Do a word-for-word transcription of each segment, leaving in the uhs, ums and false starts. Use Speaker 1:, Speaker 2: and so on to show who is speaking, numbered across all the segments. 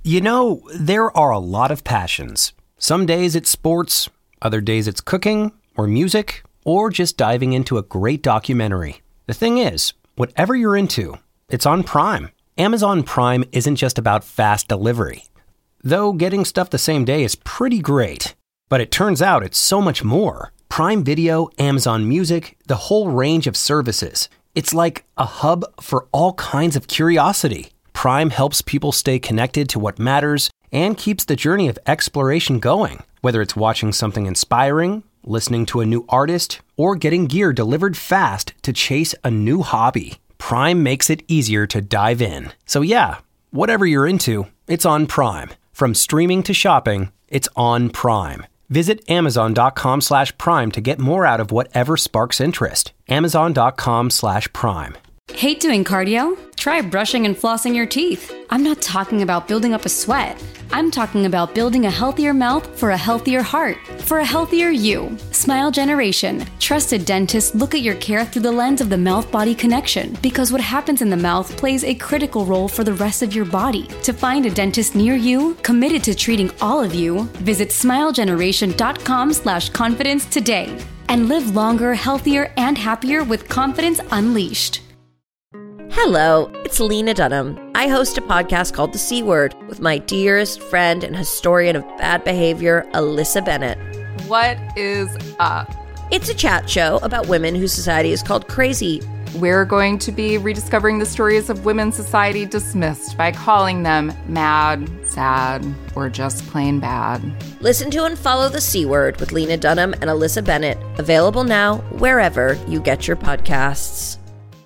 Speaker 1: You know, there are a lot of passions. Some days it's sports, other days it's cooking or music, or just diving into a great documentary. The thing is, whatever you're into, it's on Prime. Amazon Prime isn't just about fast delivery. Though getting stuff the same day is pretty great. But it turns out it's so much more. Prime Video, Amazon Music, the whole range of services. It's like a hub for all kinds of curiosity. Prime helps people stay connected to what matters and keeps the journey of exploration going. Whether it's watching something inspiring, listening to a new artist, or getting gear delivered fast to chase a new hobby, Prime makes it easier to dive in. So yeah, whatever you're into, it's on Prime. From streaming to shopping, it's on Prime. Visit amazon.com slash prime to get more out of whatever sparks interest. Amazon.com slash prime.
Speaker 2: Hate doing cardio? Try brushing and flossing your teeth. I'm not talking about building up a sweat. I'm talking about building a healthier mouth for a healthier heart, for a healthier you. Smile Generation. Trusted dentists look at your care through the lens of the mouth-body connection, because what happens in the mouth plays a critical role for the rest of your body. To find a dentist near you, committed to treating all of you, visit smilegeneration.com slash confidence today. And live longer, healthier, and happier with confidence unleashed.
Speaker 3: Hello, it's Lena Dunham. I host a podcast called The C Word with my dearest friend and historian of bad behavior, Alyssa Bennett.
Speaker 4: What is up?
Speaker 3: It's a chat show about women whose society is called crazy.
Speaker 4: We're going to be rediscovering the stories of women society dismissed by calling them mad, sad, or just plain bad.
Speaker 3: Listen to and follow The C Word with Lena Dunham and Alyssa Bennett. Available now wherever you get your podcasts.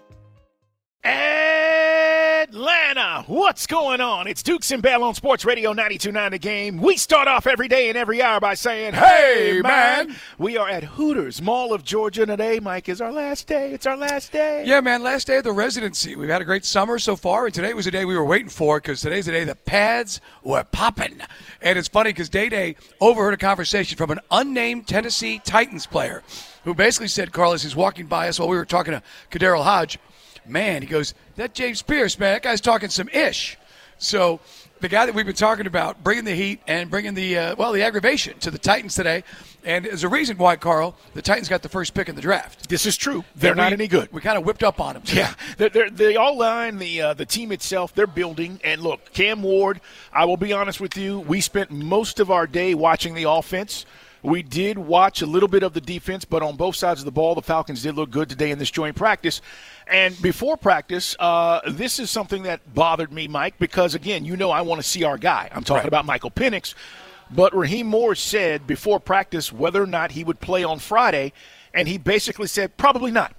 Speaker 5: Atlanta, what's going on? It's Dukes and Bell on Sports Radio ninety-two point nine The Game. We start off every day and every hour by saying, hey, man. We are at Hooters, Mall of Georgia today. Mike, is our last day. It's our last day.
Speaker 6: Yeah, man, last day of the residency. We've had a great summer so far, and today was the day we were waiting for because today's the day the pads were popping. And it's funny because Day-Day overheard a conversation from an unnamed Tennessee Titans player who basically said, Carlos, he's walking by us while we were talking to Kaderil Hodge. Man, he goes, that James Pierce, man, that guy's talking some ish. So the guy that we've been talking about, bringing the heat and bringing the, uh, well, the aggravation to the Titans today. And there's a reason why, Carl, the Titans got the first pick in the draft.
Speaker 5: This is true. They're
Speaker 6: we,
Speaker 5: not any good.
Speaker 6: We kind of whipped up on them.
Speaker 5: Yeah, they're, they're, they all line, the, uh, the team itself, they're building. And look, Cam Ward, I will be honest with you, we spent most of our day watching the offense. We did watch a little bit of the defense, but on both sides of the ball, the Falcons did look good today in this joint practice. And before practice, uh, this is something that bothered me, Mike, because, again, you know I want to see our guy. I'm talking right. about Michael Penix. But Raheem Morris said before practice whether or not he would play on Friday, and he basically said probably not.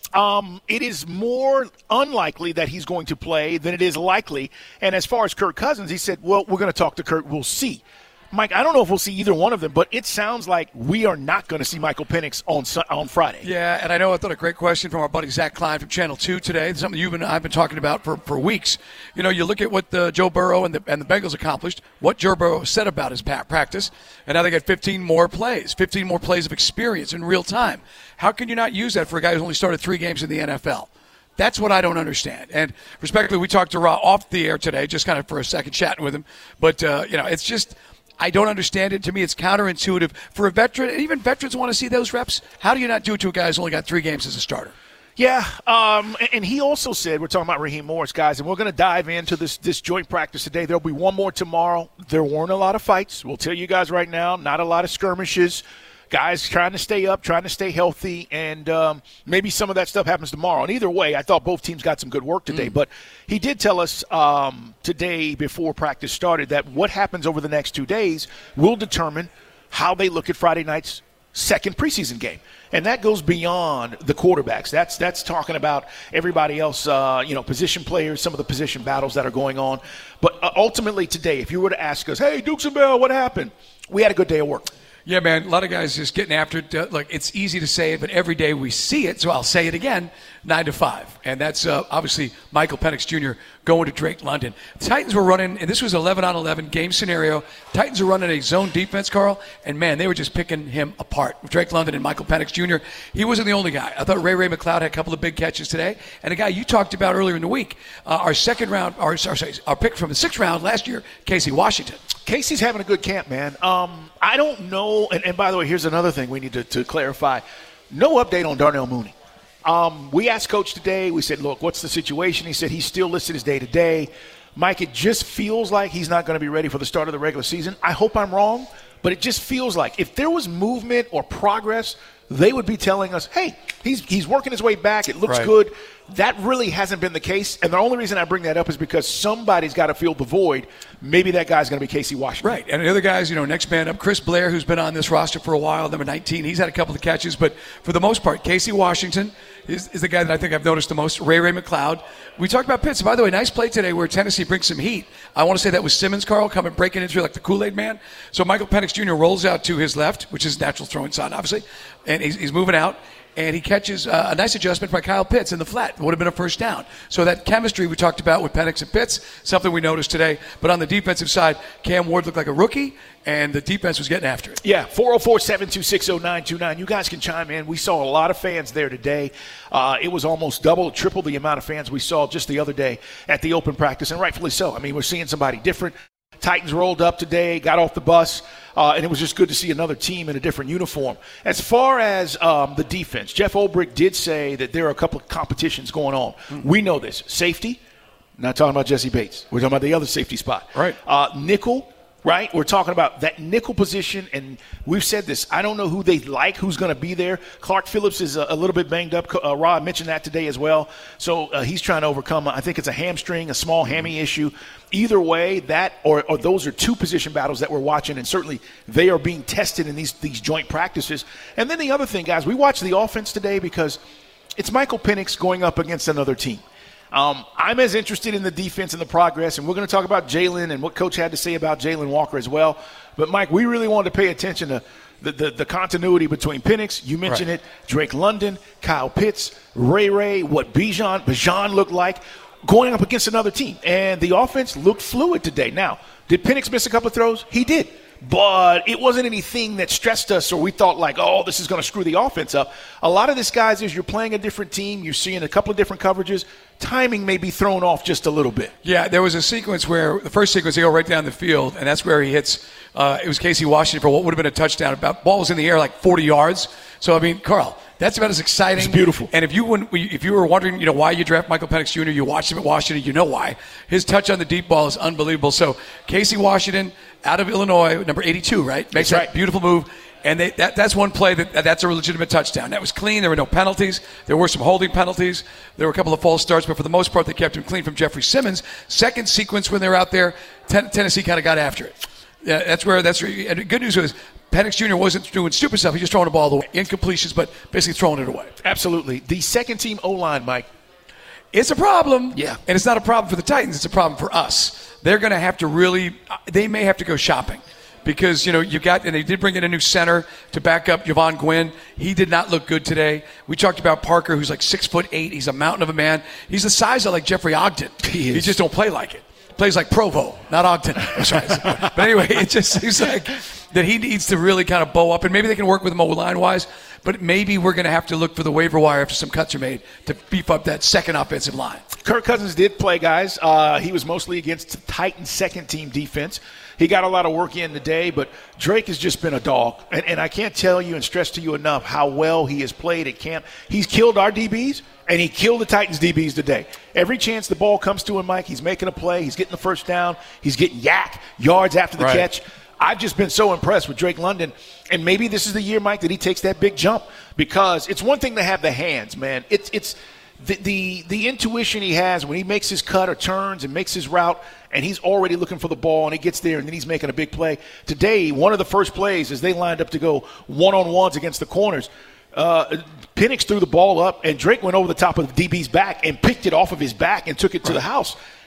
Speaker 5: Um, it is more unlikely that he's going to play than it is likely. And as far as Kirk Cousins, he said, well, we're going to talk to Kirk. We'll see. Mike, I don't know if we'll see either one of them, but it sounds like we are not going to see Michael Penix on on Friday.
Speaker 6: Yeah, and I know I thought a great question from our buddy Zach Klein from Channel two today. Something you've been I've been talking about for, for weeks. You know, you look at what the, Joe Burrow and the and the Bengals accomplished, what Joe Burrow said about his practice, and now they got fifteen more plays, fifteen more plays of experience in real time. How can you not use that for a guy who's only started three games in the N F L? That's what I don't understand. And respectfully, we talked to Ra off the air today, just kind of for a second chatting with him. But, uh, you know, it's just – I don't understand it. To me, it's counterintuitive. For a veteran, and even veterans want to see those reps. How do you not do it to a guy who's only got three games as a starter?
Speaker 5: Yeah, um, and he also said, we're talking about Raheem Morris, guys, and we're going to dive into this, this joint practice today. There'll be one more tomorrow. There weren't a lot of fights. We'll tell you guys right now, not a lot of skirmishes. Guys trying to stay up, trying to stay healthy, and um, maybe some of that stuff happens tomorrow. And either way, I thought both teams got some good work today. Mm. But he did tell us um, today before practice started that what happens over the next two days will determine how they look at Friday night's second preseason game. And that goes beyond the quarterbacks. That's that's talking about everybody else, uh, you know, position players, some of the position battles that are going on. But uh, ultimately today, if you were to ask us, hey, Dukes and Bell, what happened? We had a good day of work.
Speaker 6: Yeah, man, a lot of guys just getting after it. Uh, like, it's easy to say it, but every day we see it, so I'll say it again, nine to five. And that's uh, obviously Michael Penix Junior going to Drake London. The Titans were running, and this was eleven on eleven game scenario. Titans were running a zone defense, Carl, and man, they were just picking him apart. Drake London and Michael Penix Junior, he wasn't the only guy. I thought Ray Ray McCloud had a couple of big catches today, and a guy you talked about earlier in the week, uh, our second round, our, sorry, our pick from the sixth round last year, Casey Washington.
Speaker 5: Casey's having a good camp, man. Um, I don't know, and, and by the way, here's another thing we need to, to clarify. No update on Darnell Mooney. Um, we asked Coach today, we said, look, what's the situation? He said he's still listed as day-to-day. Mike, it just feels like he's not going to be ready for the start of the regular season. I hope I'm wrong, but it just feels like if there was movement or progress, they would be telling us, hey, he's he's working his way back. It looks
Speaker 6: right.
Speaker 5: good. That really hasn't been the case. And the only reason I bring that up is because somebody's got to fill the void. Maybe that guy's going to be Casey Washington.
Speaker 6: Right. And the other guys, you know, next man up, Chris Blair, who's been on this roster for a while, number nineteen. He's had a couple of catches. But for the most part, Casey Washington is, is the guy that I think I've noticed the most. Ray Ray McCloud. We talked about Pitts. By the way, nice play today where Tennessee brings some heat. I want to say that was Simmons, Carl, coming breaking in through like the Kool-Aid man. So Michael Penix Junior rolls out to his left, which is natural throwing side, obviously. And he's, he's moving out. And he catches uh, a nice adjustment by Kyle Pitts in the flat. It would have been a first down. So that chemistry we talked about with Penix and Pitts, something we noticed today. But on the defensive side, Cam Ward looked like a rookie, and the defense was getting after it.
Speaker 5: Yeah, four oh four, seven two six, oh nine two nine. You guys can chime in. We saw a lot of fans there today. Uh, it was almost double, triple the amount of fans we saw just the other day at the open practice, and rightfully so. I mean, we're seeing somebody different. Titans rolled up today, got off the bus, uh, and it was just good to see another team in a different uniform. As far as um, the defense, Jeff Ulbrich did say that there are a couple of competitions going on. Mm-hmm. We know this. Safety, not talking about Jesse Bates. We're talking about the other safety spot.
Speaker 6: Right.
Speaker 5: Uh, nickel, right? We're talking about that nickel position, and we've said this. I don't know who they like, who's going to be there. Clark Phillips is a, a little bit banged up. Uh, Rod mentioned that today as well. So uh, he's trying to overcome, I think it's a hamstring, a small hammy issue. Either way, that or, or those are two position battles that we're watching, and certainly they are being tested in these, these joint practices. And then the other thing, guys, we watched the offense today because it's Michael Penix going up against another team. Um, I'm as interested in the defense and the progress, and we're going to talk about Jalen and what Coach had to say about Jalen Walker as well. But, Mike, we really wanted to pay attention to the, the, the continuity between Penix, you mentioned right. it, Drake London, Kyle Pitts, Ray Ray, what Bijan, Bijan looked like going up against another team. And the offense looked fluid today. Now, did Penix miss a couple of throws? He did. But it wasn't anything that stressed us or we thought like, oh, this is going to screw the offense up. A lot of this, guys, is you're playing a different team. You're seeing a couple of different coverages. Timing may be thrown off just a little bit.
Speaker 6: Yeah, there was a sequence where the first sequence, they go right down the field, and that's where he hits. Uh, it was Casey Washington for what would have been a touchdown. About ball was in the air like forty yards. So, I mean, Carl, that's about as exciting.
Speaker 5: It's beautiful.
Speaker 6: And if you wouldn't, if you were wondering, you know, why you draft Michael Penix Junior, you watched him at Washington, you know why. His touch on the deep ball is unbelievable. So, Casey Washington out of Illinois, number eighty-two, right? Makes
Speaker 5: that's
Speaker 6: that
Speaker 5: right.
Speaker 6: beautiful move. And they, that, that's one play that that's a legitimate touchdown. That was clean. There were no penalties. There were some holding penalties. There were a couple of false starts, but for the most part, they kept him clean from Jeffrey Simmons. Second sequence when they were out there, ten, Tennessee kind of got after it. Yeah, that's where that's where, and the good news was Penix Junior wasn't doing super stuff. He just throwing the ball away, incompletions, but basically throwing it away.
Speaker 5: Absolutely. The second team O-line, Mike.
Speaker 6: It's a problem.
Speaker 5: Yeah.
Speaker 6: And it's not a problem for the Titans. It's a problem for us. They're going to have to really – they may have to go shopping. Because, you know, you got, and they did bring in a new center to back up Javon Gwynn. He did not look good today. We talked about Parker, who's like six foot eight. He's a mountain of a man. He's the size of like Jeffrey Ogden.
Speaker 5: He is.
Speaker 6: He just don't play like it. Plays like Provo, not Ogden. But anyway, it just seems like that he needs to really kind of bow up, and maybe they can work with him O-line wise. But maybe we're going to have to look for the waiver wire after some cuts are made to beef up that second offensive line.
Speaker 5: Kirk Cousins did play, guys. Uh, he was mostly against the Titans' second-team defense. He got a lot of work in today, but Drake has just been a dog. And, and I can't tell you and stress to you enough how well he has played at camp. He's killed our D Bs, and he killed the Titans' D Bs today. Every chance the ball comes to him, Mike, he's making a play. He's getting the first down. He's getting yak yards after the
Speaker 6: right.
Speaker 5: catch. I've just been so impressed with Drake London. And maybe this is the year, Mike, that he takes that big jump, because it's one thing to have the hands, man. It's it's the, the the intuition he has when he makes his cut or turns and makes his route, and he's already looking for the ball, and he gets there, and then he's making a big play. Today, one of the first plays as they lined up to go one-on-ones against the corners, uh, Penix threw the ball up, and Drake went over the top of the D B's back and picked it off of his back and took it to right. the house.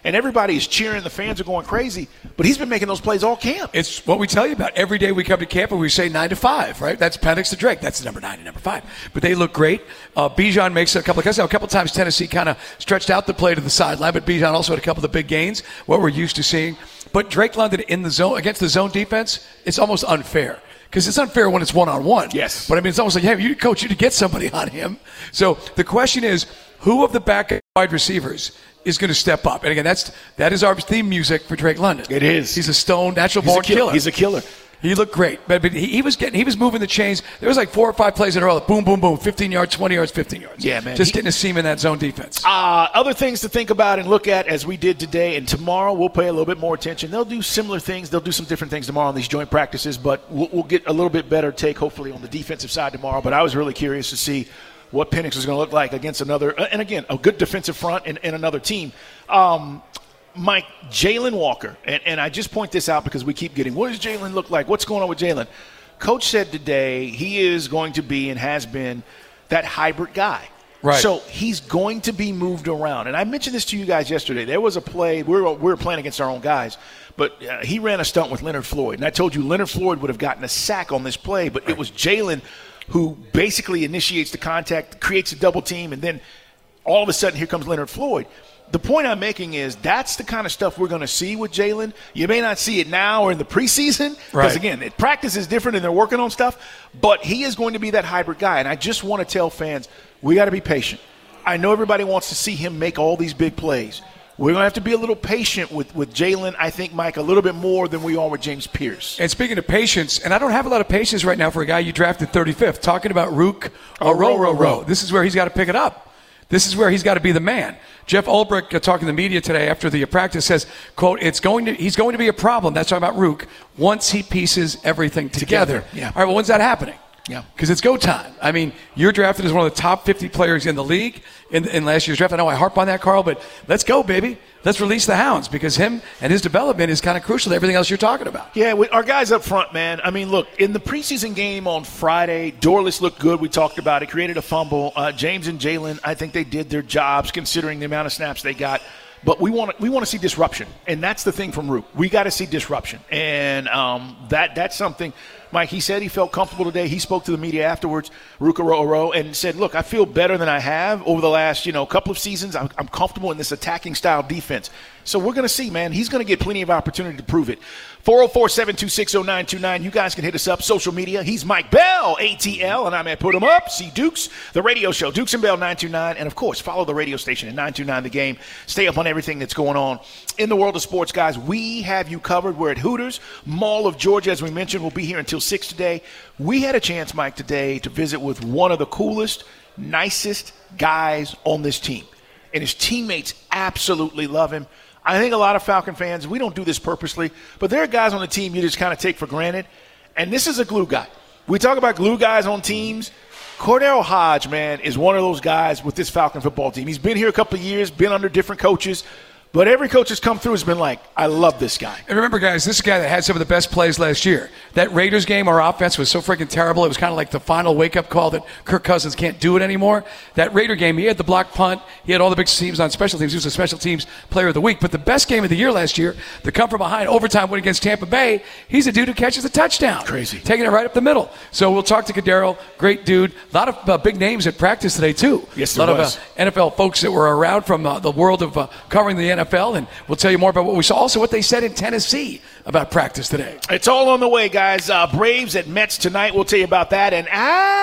Speaker 5: and everybody is cheering. The fans are going crazy, but he's been making those plays all camp.
Speaker 6: It's what we tell you about. Every day we come to camp and we say nine to five, right? That's Penix to Drake. That's the number nine and number five. But they look great. Uh, Bijan makes a couple of cuts. Now, a couple of times Tennessee kind of stretched out the play to the sideline, but Bijan also had a couple of the big gains, what we're used to seeing. But Drake London in the zone, against the zone defense, it's almost unfair. Because it's unfair when it's one-on-one.
Speaker 5: Yes.
Speaker 6: But, I mean, it's almost like, hey, you coach, you to get somebody on him. So the question is, who of the back wide receivers is going to step up? And, again, that's that is our theme music for Drake London.
Speaker 5: It is.
Speaker 6: He's a stone, natural-born
Speaker 5: kill-
Speaker 6: killer.
Speaker 5: He's a killer.
Speaker 6: He looked great. But, but he, he was getting, he was moving the chains. There was like four or five plays in a row. Boom, boom, boom. fifteen yards, twenty yards, fifteen yards.
Speaker 5: Yeah, man.
Speaker 6: Just
Speaker 5: He-
Speaker 6: getting a seam in that zone defense.
Speaker 5: Uh, other things to think about and look at as we did today, and tomorrow we'll pay a little bit more attention. They'll do similar things. They'll do some different things tomorrow on these joint practices, but we'll, we'll get a little bit better take, hopefully, on the defensive side tomorrow. But I was really curious to see what Penix is going to look like against another, and again, a good defensive front and, and another team. Um, Mike, Jalen Walker, and, and I just point this out because we keep getting, what does Jalen look like? What's going on with Jalen? Coach said today he is going to be and has been that hybrid guy.
Speaker 6: Right.
Speaker 5: So he's going to be moved around. And I mentioned this to you guys yesterday. There was a play, we were, we were playing against our own guys, but uh, he ran a stunt with Leonard Floyd. And I told you Leonard Floyd would have gotten a sack on this play, but it was Jalen who basically initiates the contact, creates a double team, and then all of a sudden here comes Leonard Floyd. The point I'm making is that's the kind of stuff we're going to see with Jalen. You may not see it now or in the preseason because,
Speaker 6: Right.
Speaker 5: again, it, practice is different and they're working on stuff, but he is going to be that hybrid guy. And I just want to tell fans, we got to be patient. I know everybody wants to see him make all these big plays. We're going to have to be a little patient with, with Jalen, I think, Mike, a little bit more than we are with James Pierce.
Speaker 6: And speaking of patience, and I don't have a lot of patience right now for a guy you drafted thirty-fifth, talking about Rook Orhorhoro. This is where he's got to pick it up. This is where he's got to be the man. Jeff Ulbrich, uh, talking to the media today after the uh, practice, says, quote, it's going to, he's going to be a problem, that's talking about Rook, once he pieces everything together.
Speaker 5: Together, yeah.
Speaker 6: All right, well, when's that happening?
Speaker 5: Yeah.
Speaker 6: Because it's go time. I mean, you're drafted as one of the top fifty players in the league in, in last year's draft. I know I harp on that, Carl, but let's go, baby. Let's release the hounds because him and his development is kind of crucial to everything else you're talking about.
Speaker 5: Yeah, we, our guys up front, man. I mean, look, in the preseason game on Friday, Dorless looked good. We talked about it. Created a fumble. Uh, James and Jalen, I think they did their jobs considering the amount of snaps they got. But we want to we want to see disruption, and that's the thing from Rook. We got to see disruption, and um, that that's something. Mike, he said he felt comfortable today. He spoke to the media afterwards, Rook Orhorhoro, and said, look, I feel better than I have over the last, you know, couple of seasons. I'm, I'm comfortable in this attacking style defense. So we're going to see, man. He's going to get plenty of opportunity to prove it. four oh four, seven two six, oh nine two nine. You guys can hit us up. Social media. He's Mike Bell, A T L, and I'm at Put 'em Up. See Dukes, the radio show, Dukes and Bell nine two nine. And, of course, follow the radio station at nine two nine The Game. Stay up on everything that's going on in the world of sports, guys. We have you covered. We're at Hooters, Mall of Georgia, as we mentioned. We'll be here until six today. We had a chance, Mike, today to visit with one of the coolest, nicest guys on this team. And his teammates absolutely love him. I think a lot of Falcon fans, we don't do this purposely, but there are guys on the team you just kind of take for granted. And this is a glue guy. We talk about glue guys on teams. Cordero Hodge, man, is one of those guys with this Falcon football team. He's been here a couple of years, been under different coaches. But every coach that's come through has been like, I love this guy.
Speaker 6: And remember, guys, this is a guy that had some of the best plays last year. That Raiders game, our offense was so freaking terrible. It was kind of like the final wake-up call that Kirk Cousins can't do it anymore. That Raider game, he had the block punt. He had all the big teams on special teams. He was a special teams player of the week. But the best game of the year last year, the come from behind overtime win against Tampa Bay, he's a dude who catches a touchdown.
Speaker 5: Crazy.
Speaker 6: Taking it right up the middle. So we'll talk to Cordero. Great dude. A lot of uh, big names at practice today, too.
Speaker 5: Yes,
Speaker 6: a lot
Speaker 5: there was.
Speaker 6: of uh, N F L folks that were around from uh, the world of uh, covering the N F L, and we'll tell you more about what we saw. Also, what they said in Tennessee about practice today.
Speaker 5: It's all on the way, guys. Uh, Braves at Mets tonight. We'll tell you about that. And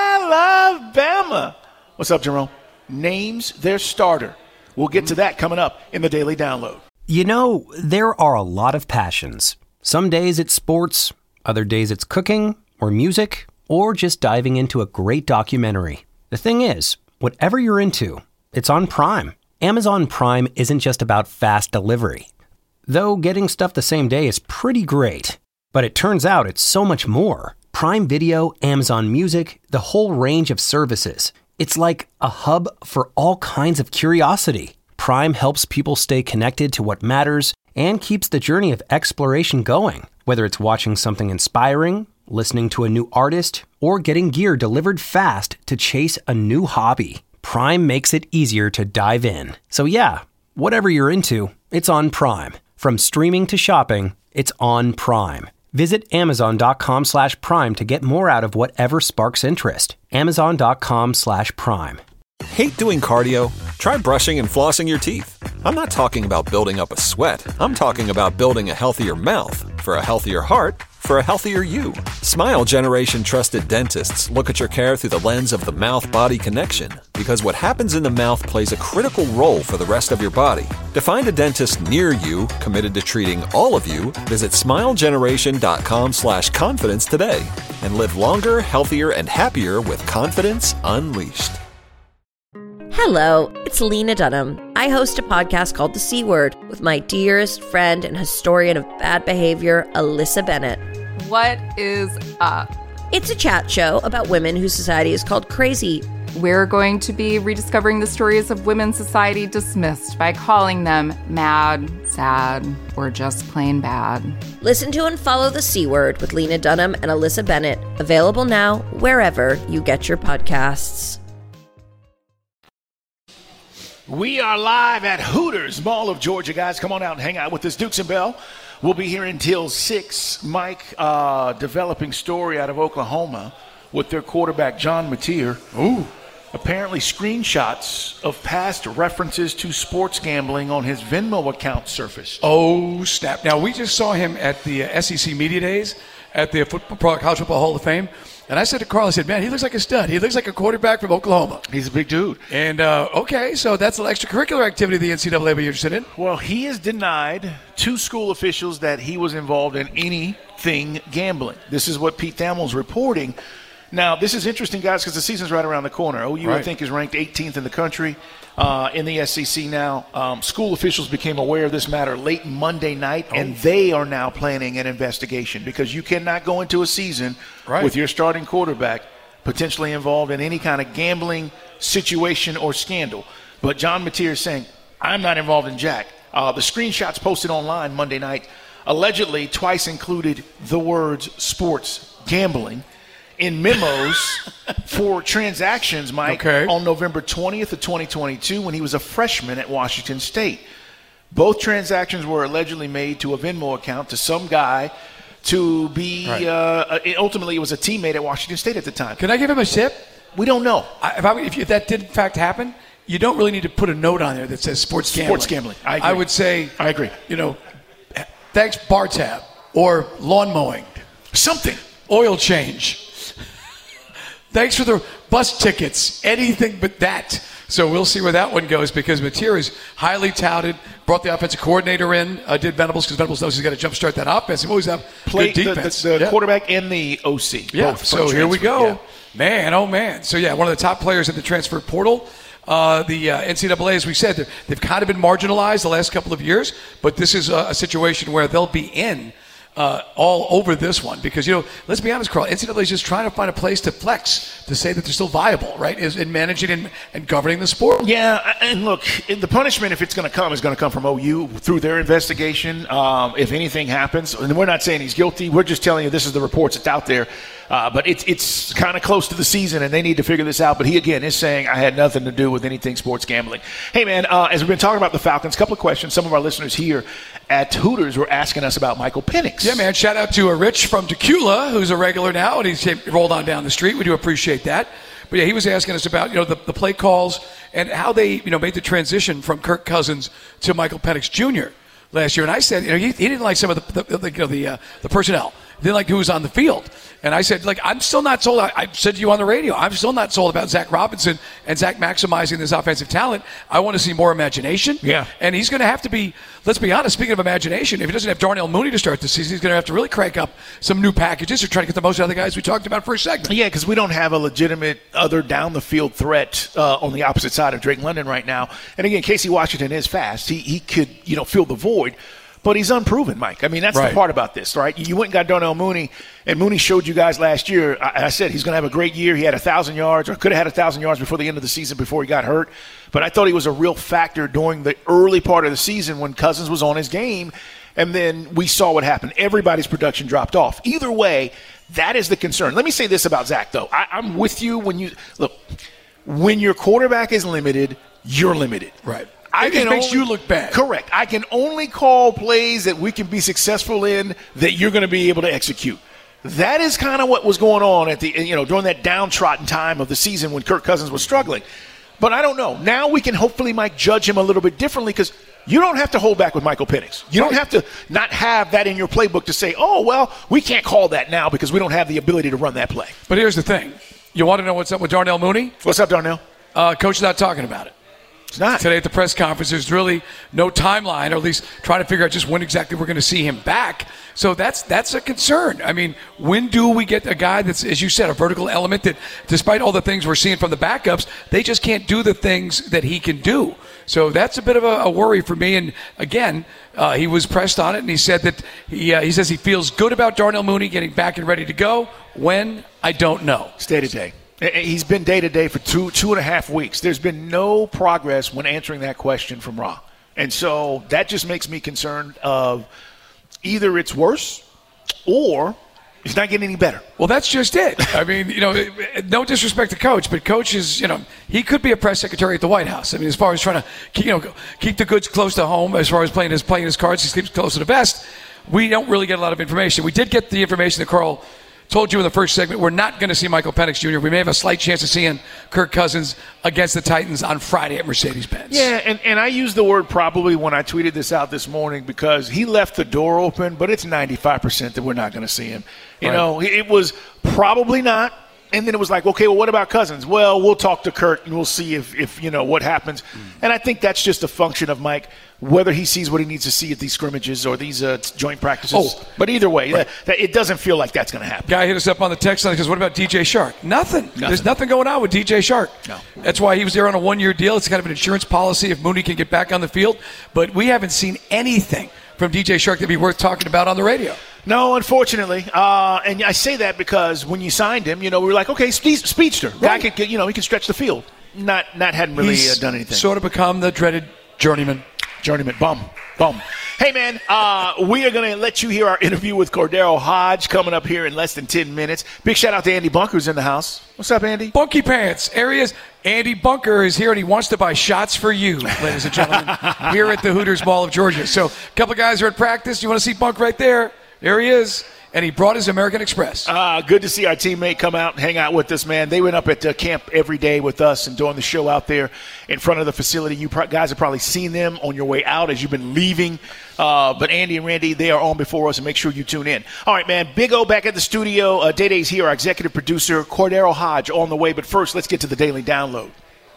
Speaker 5: Alabama. What's up, Jerome? Names their starter. We'll get to that coming up in the Daily Download.
Speaker 1: You know, there are a lot of passions. Some days it's sports, other days it's cooking or music, or just diving into a great documentary. The thing is, whatever you're into, it's on Prime. Amazon Prime isn't just about fast delivery. Though getting stuff the same day is pretty great. But it turns out it's so much more. Prime Video, Amazon Music, the whole range of services. It's like a hub for all kinds of curiosity. Prime helps people stay connected to what matters and keeps the journey of exploration going. Whether it's watching something inspiring, listening to a new artist, or getting gear delivered fast to chase a new hobby. Prime makes it easier to dive in. So yeah, Whatever you're into, it's on Prime. From streaming to shopping, it's on Prime. Visit amazon.com slash prime to get more out of whatever sparks interest. Amazon.com slash prime.
Speaker 7: Hate doing cardio? Try brushing and flossing your teeth. I'm not talking about building up a sweat. I'm talking about building a healthier mouth. For a healthier heart, for a healthier you. Smile Generation trusted dentists look at your care through the lens of the mouth-body connection, because what happens in the mouth plays a critical role for the rest of your body. To find a dentist near you committed to treating all of you, visit smilegeneration.com slash confidence today and live longer, healthier, and happier with confidence unleashed.
Speaker 3: Hello, it's Lena Dunham. I host a podcast called The C Word with my dearest friend and historian of bad behavior, Alyssa Bennett.
Speaker 4: What is up?
Speaker 3: It's a chat show about women whose society is called crazy.
Speaker 4: We're going to be rediscovering the stories of women society dismissed by calling them mad, sad, or just plain bad.
Speaker 3: Listen to and follow The C Word with Lena Dunham and Alyssa Bennett. Available now wherever you get your podcasts.
Speaker 5: We are live at Hooters Mall of Georgia, guys. Come on out and hang out with us. Dukes and Bell. We'll be here until six. Mike, uh, developing story out of Oklahoma with their quarterback, John Mateer. Ooh. Apparently screenshots of past references to sports gambling on his Venmo account surfaced.
Speaker 6: Oh, snap. Now, we just saw him at the uh, S E C Media Days at the football, College Football Hall of Fame. And I said to Carl, I said, man, he looks like a stud. He looks like a quarterback from Oklahoma.
Speaker 5: He's a big dude.
Speaker 6: And, uh, okay, so that's an extracurricular activity the N C double A will be interested in.
Speaker 5: Well, he has denied to school officials that he was involved in anything gambling. This is what Pete Thamel's reporting. Now, this is interesting, guys, because the season's right around the corner. O U, right. I think, is ranked eighteenth in the country uh, in the S E C now. Um, school officials became aware of this matter late Monday night, oh. and they are now planning an investigation because you cannot go into a season right. with your starting quarterback potentially involved in any kind of gambling situation or scandal. But John Mateer is saying, I'm not involved in jack. Uh, the screenshots posted online Monday night allegedly twice included the words sports gambling in memos for transactions, Mike, okay. on November twentieth of twenty twenty-two when he was a freshman at Washington State. Both transactions were allegedly made to a Venmo account to some guy to be right. uh, – ultimately, it was a teammate at Washington State at the time.
Speaker 6: Can I give him a tip?
Speaker 5: We don't know.
Speaker 6: I, if, I, if, if that did, in fact, happen, you don't really need to put a note on there that says sports gambling.
Speaker 5: Sports gambling. I agree.
Speaker 6: I would say –
Speaker 5: I agree.
Speaker 6: You know, thanks, bar tab, or lawn mowing.
Speaker 5: Something.
Speaker 6: Oil change. Thanks for the bus tickets. Anything but that. So we'll see where that one goes because Mateer is highly touted. Brought the offensive coordinator in. Uh, did Venables because Venables knows he's got to jumpstart that offense. He always have
Speaker 5: Play,
Speaker 6: good defense.
Speaker 5: The, the, the
Speaker 6: yeah.
Speaker 5: quarterback and the O C.
Speaker 6: Yeah.
Speaker 5: Both
Speaker 6: so here we go.
Speaker 5: Yeah.
Speaker 6: Man, oh man. So yeah, one of the top players in the transfer portal. Uh, the uh, N C double A, as we said, they've kind of been marginalized the last couple of years, but this is a, a situation where they'll be in. Uh, all over this one because, you know, let's be honest, Carl, N C double A is just trying to find a place to flex, to say that they're still viable, right, is in managing and, and governing the sport.
Speaker 5: Yeah, and look, the punishment, if it's going to come, is going to come from O U through their investigation. Um, if anything happens, and we're not saying he's guilty, we're just telling you this is the reports that's out there. Uh, but it's it's kind of close to the season, and they need to figure this out. But he, again, is saying I had nothing to do with anything sports gambling. Hey, man, uh, as we've been talking about the Falcons, a couple of questions. Some of our listeners here at Hooters were asking us about Michael Penix.
Speaker 6: Yeah, man, shout out to a Rich from Tequila, who's a regular now, and he's rolled on down the street. We do appreciate that. But, yeah, he was asking us about, you know, the, the play calls and how they, you know, made the transition from Kirk Cousins to Michael Penix Junior last year. And I said, you know, he, he didn't like some of the, the, the you know, the, uh, the personnel. He didn't like who was on the field. And I said, like, I'm still not sold. I, I said to you on the radio, I'm still not sold about Zach Robinson and Zach maximizing this offensive talent. I want to see more imagination.
Speaker 5: Yeah.
Speaker 6: And he's going to have to be, let's be honest, speaking of imagination, if he doesn't have Darnell Mooney to start the season, he's going to have to really crank up some new packages or try to get the most out of the guys we talked about for a segment.
Speaker 5: Yeah, because we don't have a legitimate other down-the-field threat uh, on the opposite side of Drake London right now. And, again, Casey Washington is fast. He, he could, you know, fill the void. But he's unproven, Mike. I mean, that's right. the part about this, right? You went and got Darnell Mooney, and Mooney showed you guys last year. I, I said he's going to have a great year. He had one thousand yards, or could have had one thousand yards before the end of the season before he got hurt. But I thought he was a real factor during the early part of the season when Cousins was on his game, and then we saw what happened. Everybody's production dropped off. Either way, that is the concern. Let me say this about Zach, though. I, I'm with you when you – look, when your quarterback is limited, you're limited.
Speaker 6: Right.
Speaker 5: I
Speaker 6: it
Speaker 5: can
Speaker 6: makes
Speaker 5: only,
Speaker 6: you look bad.
Speaker 5: Correct. I can only call plays that we can be successful in that you're going to be able to execute. That is kind of what was going on at the you know during that downtrodden time of the season when Kirk Cousins was struggling. But I don't know. Now we can hopefully, Mike, judge him a little bit differently because you don't have to hold back with Michael Penix. You don't have to not have that in your playbook to say, oh, well, we can't call that now because we don't have the ability to run that play.
Speaker 6: But here's the thing. You want to know what's up with Darnell Mooney?
Speaker 5: What's up, Darnell?
Speaker 6: Uh, coach is not talking about it.
Speaker 5: It's not.
Speaker 6: Today at the press conference, there's really no timeline, or at least trying to figure out just when exactly we're going to see him back. So that's that's a concern. I mean, when do we get a guy that's, as you said, a vertical element that, despite all the things we're seeing from the backups, they just can't do the things that he can do. So that's a bit of a, a worry for me. And again, uh, he was pressed on it, and he said that he uh, he says he feels good about Darnell Mooney getting back and ready to go. When? I don't know.
Speaker 5: Stay to day. He's been day-to-day for two, two and a half weeks. There's been no progress when answering that question from Ra. And so that just makes me concerned of either it's worse or it's not getting any better.
Speaker 6: Well, that's just it. I mean, you know, no disrespect to Coach, but Coach is, you know, he could be a press secretary at the White House. I mean, as far as trying to, keep, you know, keep the goods close to home, as far as playing his, playing his cards, he sleeps close to the vest. We don't really get a lot of information. We did get the information that Carl told you in the first segment. We're not going to see Michael Penix Junior We may have a slight chance of seeing Kirk Cousins against the Titans on Friday at Mercedes-Benz.
Speaker 5: Yeah, and, and I used the word probably when I tweeted this out this morning because he left the door open, but it's ninety-five percent that we're not going to see him. You
Speaker 6: right.
Speaker 5: know, it was probably not. And then it was like, okay, well, what about Cousins? Well, we'll talk to Kurt and we'll see if, if you know, what happens. Mm. And I think that's just a function of Mike, whether he sees what he needs to see at these scrimmages or these uh, joint practices.
Speaker 6: Oh,
Speaker 5: but either way,
Speaker 6: right.
Speaker 5: that, that it doesn't feel like that's going to happen.
Speaker 6: Guy hit us up on the text line because what about D J Shark? Nothing.
Speaker 5: nothing.
Speaker 6: There's nothing going on with D J Shark.
Speaker 5: No.
Speaker 6: That's why he was there on a one-year deal. It's kind of an insurance policy if Mooney can get back on the field. But we haven't seen anything from D J Shark that'd be worth talking about on the radio.
Speaker 5: No, unfortunately. Uh, and I say that because when you signed him, you know, we were like, okay, spe- speedster. Guy
Speaker 6: Right.
Speaker 5: could get, you know, he can stretch the field. Not, not hadn't really
Speaker 6: He's
Speaker 5: uh, done anything.
Speaker 6: Sort of become the dreaded journeyman.
Speaker 5: Journeyman, bum, bum. Hey, man, uh, we are going to let you hear our interview with Cordero Hodge coming up here in less than ten minutes. Big shout out to Andy Bunker, who's in the house. What's up, Andy?
Speaker 6: Bunky Pants. There he is. Andy Bunker is here, and he wants to buy shots for you, ladies and gentlemen, here at the Hooters Mall of Georgia. So a couple guys are at practice. You want to see Bunk right there? There he is. And he brought his American Express.
Speaker 5: Uh, good to see our teammate come out and hang out with us, man. They went up at uh, camp every day with us and doing the show out there in front of the facility. You pro- guys have probably seen them on your way out as you've been leaving. Uh, but Andy and Randy, they are on before us, and make sure you tune in. All right, man, Big O back at the studio. Uh, Day Day's here, our executive producer, Cordero Hodge, on the way. But first, let's get to the Daily Download.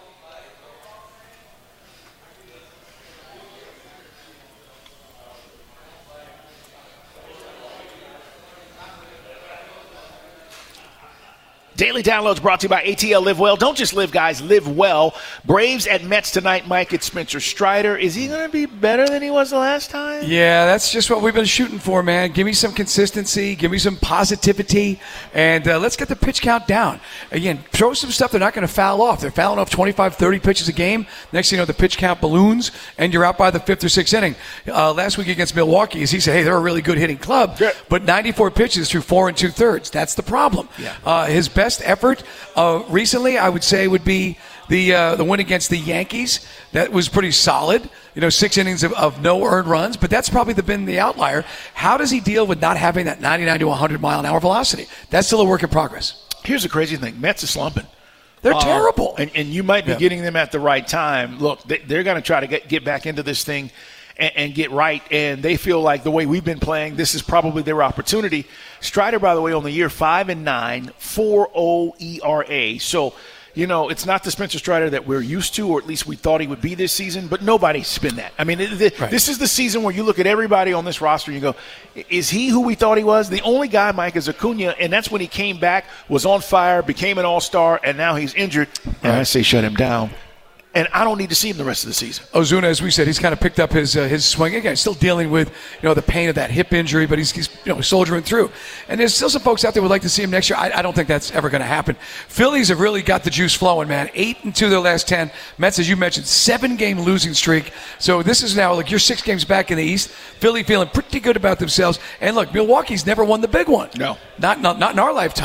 Speaker 5: Daily Downloads brought to you by A T L Live Well. Don't just live, guys. Live well. Braves at Mets tonight. Mike, it's Spencer Strider. Is he going to be better than he was the last time?
Speaker 6: Yeah, that's just what we've been shooting for, man. Give me some consistency. Give me some positivity. And uh, let's get the pitch count down. Again, throw some stuff they're not going to foul off. They're fouling off twenty-five, thirty pitches a game. Next thing you know, the pitch count balloons, and you're out by the fifth or sixth inning. Uh, last week against Milwaukee, as he said, hey, they're a really good hitting club.
Speaker 5: Yeah.
Speaker 6: But ninety-four pitches through four and two-thirds. That's the problem.
Speaker 5: Yeah.
Speaker 6: Uh, his best Best effort uh, recently, I would say, would be the uh, the win against the Yankees. That was pretty solid. You know, six innings of, of no earned runs, but that's probably the, been the outlier. How does he deal with not having that ninety-nine to one hundred mile an hour velocity? That's still a work in progress.
Speaker 5: Here's the crazy thing. Mets are slumping.
Speaker 6: They're
Speaker 5: uh,
Speaker 6: terrible.
Speaker 5: And, and you might be
Speaker 6: yeah.
Speaker 5: getting them at the right time. Look, they, they're going to try to get, get back into this thing and, and get right, and they feel like the way we've been playing, this is probably their opportunity. Strider, by the way, on the year, five and nine, four point oh E R A. So, you know, it's not the Spencer Strider that we're used to, or at least we thought he would be this season, but nobody's been that. I mean, it, the,
Speaker 6: right.
Speaker 5: this is the season where you look at everybody on this roster and you go, is he who we thought he was? The only guy, Mike, is Acuna, and that's when he came back, was on fire, became an all-star, and now he's injured. And I say shut him down. And I don't need to see him the rest of the season.
Speaker 6: Ozuna, as we said, he's kind of picked up his uh, his swing again. Still dealing with you know the pain of that hip injury, but he's, he's you know soldiering through. And there's still some folks out there who would like to see him next year. I, I don't think that's ever going to happen. Phillies have really got the juice flowing, man. Eight and two their last ten. Mets, as you mentioned, seven game losing streak. So this is now like you're six games back in the East. Philly feeling pretty good about themselves. And look, Milwaukee's never won the big one.
Speaker 5: No,
Speaker 6: not not not in our lifetime.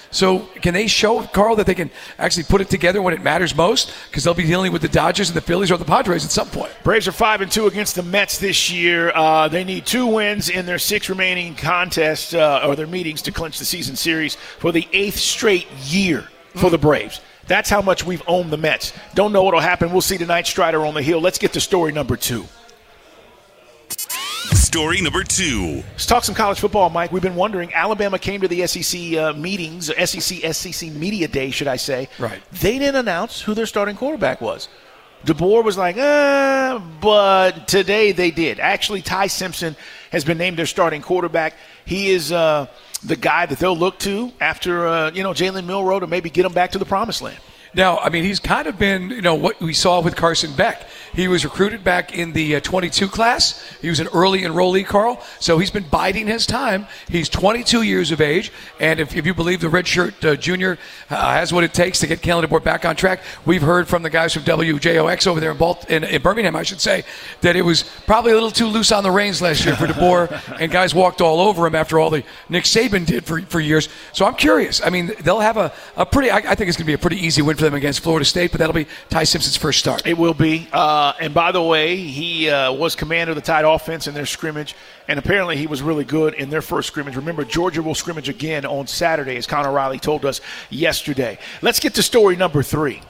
Speaker 6: So can they show, Carl, that they can actually put it together when it matters most? Because they'll be dealing with the Dodgers and the Phillies or the Padres at some point.
Speaker 5: Braves are five and two against the Mets this year. Uh, they need two wins in their six remaining contests uh, or their meetings to clinch the season series for the eighth straight year for the Braves. That's how much we've owned the Mets. Don't know what will happen. We'll see tonight. Strider on the hill. Let's get to story number two.
Speaker 8: Story number two.
Speaker 5: Let's talk some college football, Mike. We've been wondering. Alabama came to the S E C uh, meetings, S E C, S E C Media Day, should I say.
Speaker 6: Right.
Speaker 5: They didn't announce who their starting quarterback was. DeBoer was like, uh, but today they did. Actually, Ty Simpson has been named their starting quarterback. He is uh, the guy that they'll look to after, uh, you know, Jalen Milroe to maybe get him back to the promised land.
Speaker 6: Now, I mean, he's kind of been, you know, what we saw with Carson Beck. He was recruited back in the uh, twenty-two class. He was an early enrollee, Carl. So he's been biding his time. He's twenty-two years of age. And if, if you believe the redshirt uh, junior uh, has what it takes to get Kalen DeBoer back on track, we've heard from the guys from W J O X over there in, Balt- in, in Birmingham, I should say, that it was probably a little too loose on the reins last year for DeBoer. And guys walked all over him after all the Nick Saban did for, for years. So I'm curious. I mean, they'll have a, a pretty, I, I think it's going to be a pretty easy win for them against Florida State, but that'll be Ty Simpson's first start.
Speaker 5: It will be. Uh, and by the way, he uh, was commander of the Tide offense in their scrimmage, and apparently he was really good in their first scrimmage. Remember, Georgia will scrimmage again on Saturday, as Connor Riley told us yesterday. Let's get to story number three.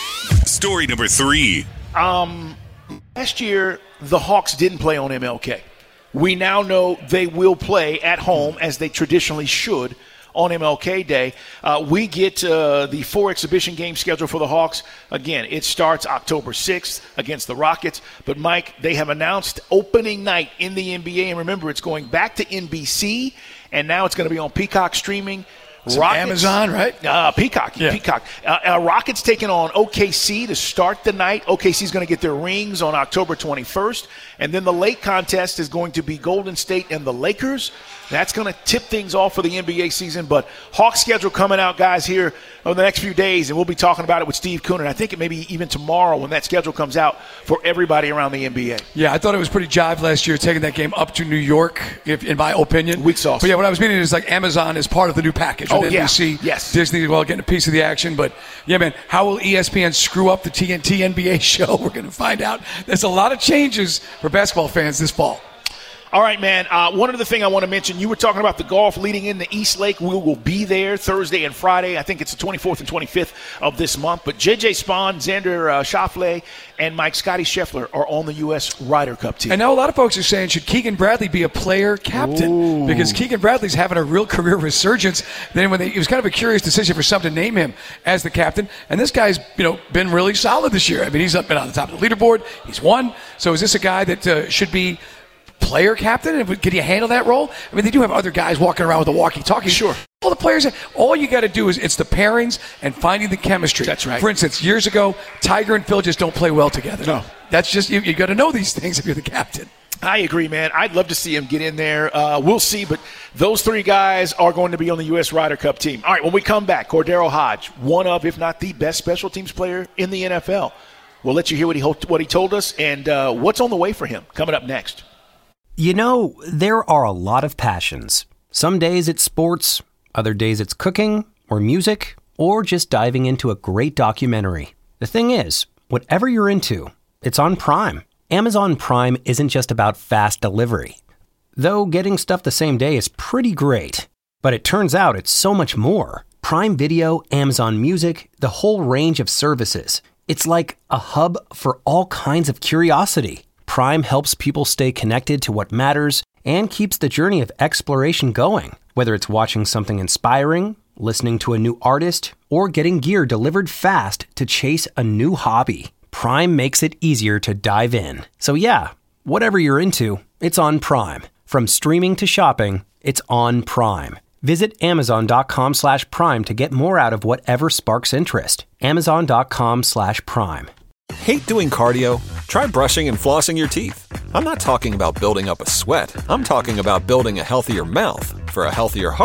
Speaker 8: Story number three.
Speaker 5: Um, last year, the Hawks didn't play on M L K. We now know they will play at home, as they traditionally should, on M L K Day. Uh, we get uh, the four exhibition game schedule for the Hawks. Again, it starts October sixth against the Rockets. But, Mike, they have announced opening night in the N B A. And remember, it's going back to N B C, and now it's going to be on Peacock streaming.
Speaker 6: Rockets, Amazon, right?
Speaker 5: Uh, Peacock. Yeah. Peacock. Uh, uh, Rockets taking on O K C to start the night. O K C is going to get their rings on October twenty-first. And then the late contest is going to be Golden State and the Lakers. That's going to tip things off for the N B A season. But Hawks schedule coming out, guys, here over the next few days. And we'll be talking about it with Steve Coonan. I think it may be even tomorrow when that schedule comes out for everybody around the N B A.
Speaker 6: Yeah, I thought it was pretty jive last year, taking that game up to New York, if, in my opinion.
Speaker 5: Weak sauce.
Speaker 6: But, yeah, what I was meaning is, like, Amazon is part of the new package with
Speaker 5: oh,
Speaker 6: N B C.
Speaker 5: Yeah. Yes.
Speaker 6: Disney, well, getting a piece of the action. But, yeah, man, how will E S P N screw up the T N T N B A show? We're going to find out. There's a lot of changes for basketball fans this fall.
Speaker 5: All right, man. Uh, one other thing I want to mention, you were talking about the golf leading into East Lake. We will be there Thursday and Friday. I think it's the twenty-fourth and twenty-fifth of this month. But J J Spahn, Xander uh, Schauffele, and Mike Scotty Scheffler are on the U S Ryder Cup team.
Speaker 6: And now a lot of folks are saying, should Keegan Bradley be a player captain? Ooh. Because Keegan Bradley's having a real career resurgence. Then when they, it was kind of a curious decision for some to name him as the captain. And this guy's, you know, been really solid this year. I mean, he's up been on the top of the leaderboard. He's won. So is this a guy that uh, should be player captain? And can you handle that role? I mean, they do have other guys walking around with a walkie-talkie.
Speaker 5: Sure.
Speaker 6: All the players, all you got to do is it's the pairings and finding the chemistry.
Speaker 5: That's right.
Speaker 6: For instance, years ago, Tiger and Phil just don't play well together.
Speaker 5: No.
Speaker 6: That's just, you, you got to know these things if you're the captain.
Speaker 5: I agree, man. I'd love to see him get in there. Uh, we'll see, but those three guys are going to be on the U S Ryder Cup team. All right, when we come back, Cordero Hodge, one of, if not the best special teams player in the N F L. We'll let you hear what he what he told us and uh, what's on the way for him coming up next.
Speaker 1: You know, there are a lot of passions. Some days it's sports, other days it's cooking or music, or just diving into a great documentary. The thing is, whatever you're into, it's on Prime. Amazon Prime isn't just about fast delivery. Though getting stuff the same day is pretty great. But it turns out it's so much more. Prime Video, Amazon Music, the whole range of services. It's like a hub for all kinds of curiosity. Prime helps people stay connected to what matters and keeps the journey of exploration going. Whether it's watching something inspiring, listening to a new artist, or getting gear delivered fast to chase a new hobby, Prime makes it easier to dive in. So yeah, whatever you're into, it's on Prime. From streaming to shopping, it's on Prime. Visit Amazon.com slash Prime to get more out of whatever sparks interest. Amazon.com slash Prime.
Speaker 7: Hate doing cardio? Try brushing and flossing your teeth. I'm not talking about building up a sweat. I'm talking about building a healthier mouth. For a healthier heart,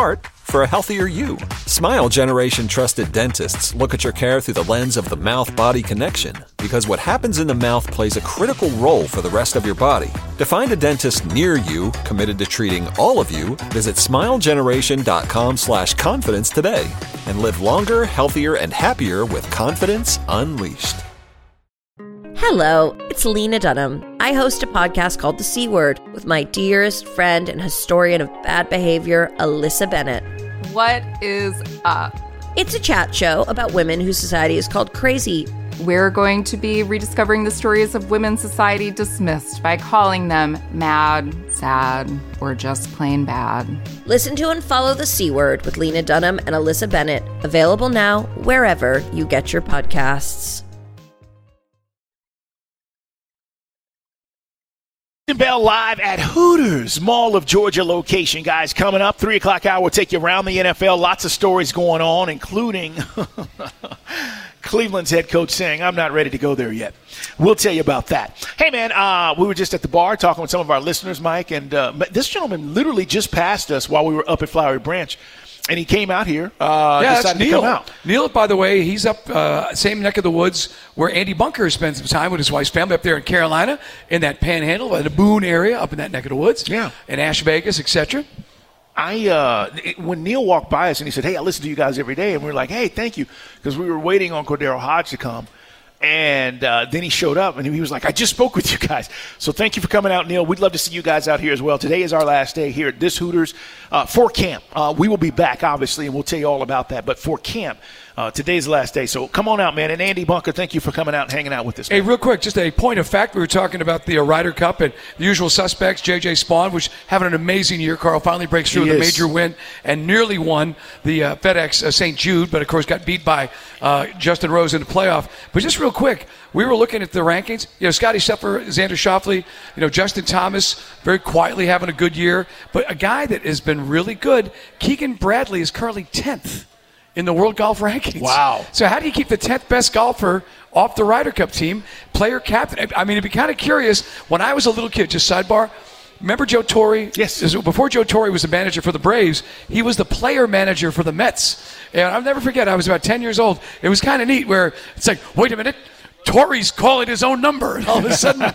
Speaker 7: for a healthier you. Smile Generation trusted dentists look at your care through the lens of the mouth-body connection, because what happens in the mouth plays a critical role for the rest of your body. To find a dentist near you committed to treating all of you, visit smilegeneration.com slash confidence today and live longer, healthier, and happier with confidence unleashed.
Speaker 3: Hello, it's Lena Dunham. I host a podcast called The C Word with my dearest friend and historian of bad behavior, Alyssa Bennett.
Speaker 4: What is up?
Speaker 3: It's a chat show about women whose society is called crazy.
Speaker 4: We're going to be rediscovering the stories of women society dismissed by calling them mad, sad, or just plain bad.
Speaker 3: Listen to and follow The C Word with Lena Dunham and Alyssa Bennett. Available now wherever you get your podcasts.
Speaker 5: Bell live at Hooters Mall of Georgia location, guys. Coming up, three o'clock hour, we'll take you around the N F L. Lots of stories going on, including Cleveland's head coach saying, I'm not ready to go there yet. We'll tell you about that. Hey, man, uh, we were just at the bar talking with some of our listeners, Mike, and uh, this gentleman literally just passed us while we were up at Flowery Branch. And he came out here. Uh,
Speaker 6: yeah,
Speaker 5: decided
Speaker 6: that's
Speaker 5: to
Speaker 6: Neil.
Speaker 5: come out.
Speaker 6: Neil, by the way, he's up uh, same neck of the woods where Andy Bunker spends some time with his wife's family up there in Carolina, in that Panhandle, in the Boone area, up in that neck of the woods.
Speaker 5: Yeah,
Speaker 6: in Ash Vegas, et cetera.
Speaker 5: I uh, it, when Neil walked by us and he said, "Hey, I listen to you guys every day," and we were like, "Hey, thank you," because we were waiting on Cordero Hodge to come. And uh, then he showed up, and he was like, I just spoke with you guys. So thank you for coming out, Neil. We'd love to see you guys out here as well. Today is our last day here at this Hooters uh, for camp. Uh, we will be back, obviously, and we'll tell you all about that. But for camp, uh, today's the last day. So come on out, man. And Andy Bunker, thank you for coming out and hanging out with us, man.
Speaker 6: Hey, real quick, just a point of fact. We were talking about the uh, Ryder Cup and the usual suspects, J J Spawn, which having an amazing year. Carl finally breaks through
Speaker 5: He
Speaker 6: with a
Speaker 5: is.
Speaker 6: major win and nearly won the uh, FedEx uh, Saint Jude, but, of course, got beat by uh, Justin Rose in the playoff. But just real quick, we were looking at the rankings. You know, Scotty Scheffler, Xander Schauffele, you know, Justin Thomas, very quietly having a good year. But a guy that has been really good, Keegan Bradley, is currently tenth in the world golf rankings.
Speaker 5: Wow.
Speaker 6: So how do you keep the tenth best golfer off the Ryder Cup team, player captain? I mean, it'd be kind of curious. When I was a little kid, just sidebar, remember Joe Torre?
Speaker 5: Yes.
Speaker 6: Before Joe Torre was the manager for the Braves, he was the player manager for the Mets. And I'll never forget, I was about ten years old. It was kind of neat where it's like, wait a minute, Torre's calling his own number. And all of a sudden,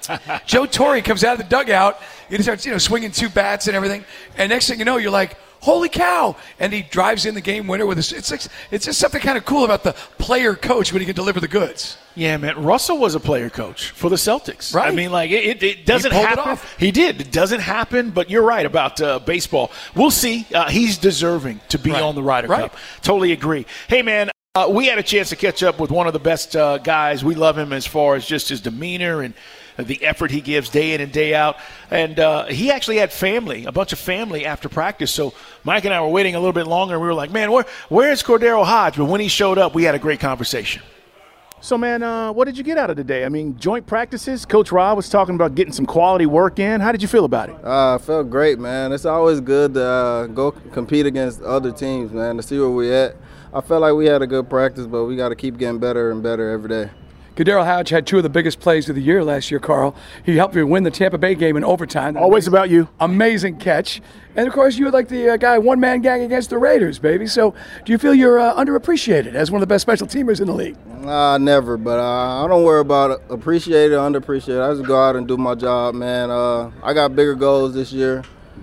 Speaker 6: Joe Torre comes out of the dugout. He starts, you know, swinging two bats and everything. And next thing you know, you're like, holy cow. And he drives in the game winner with a, it's like, it's just something kind of cool about the player coach when he can deliver the goods.
Speaker 5: Yeah, man. Russell was a player coach for the Celtics.
Speaker 6: Right.
Speaker 5: I mean, like, it, it doesn't
Speaker 6: He pulled
Speaker 5: happen.
Speaker 6: it off.
Speaker 5: He did. It doesn't happen, but you're right about uh, baseball. We'll see. Uh, he's deserving to be
Speaker 6: Right.
Speaker 5: on the Ryder
Speaker 6: Right.
Speaker 5: Cup. Totally agree. Hey, man. Uh, we had a chance to catch up with one of the best uh, guys. We love him as far as just his demeanor and the effort he gives day in and day out. And uh, he actually had family, a bunch of family after practice. So Mike and I were waiting a little bit longer, and we were like, man, where, where's Cordero Hodge? But when he showed up, we had a great conversation.
Speaker 9: So, man, uh, what did you get out of today? I mean, joint practices. Coach Rob was talking about getting some quality work in. How did you feel about it?
Speaker 10: Uh, I felt great, man. It's always good to uh, go compete against other teams, man, to see where we're at. I felt like we had a good practice, but we got to keep getting better and better every day.
Speaker 6: Cordero Hodge had two of the biggest plays of the year last year, Carl. He helped you win the Tampa Bay game in overtime.
Speaker 9: Always about you.
Speaker 6: Amazing catch. And, of course, you were like the uh, guy, one-man gang against the Raiders, baby. So do you feel you're uh, underappreciated as one of the best special teamers in the league?
Speaker 10: Uh, never, but uh, I don't worry about appreciated or underappreciated. I just go out and do my job, man. Uh, I got bigger goals this year.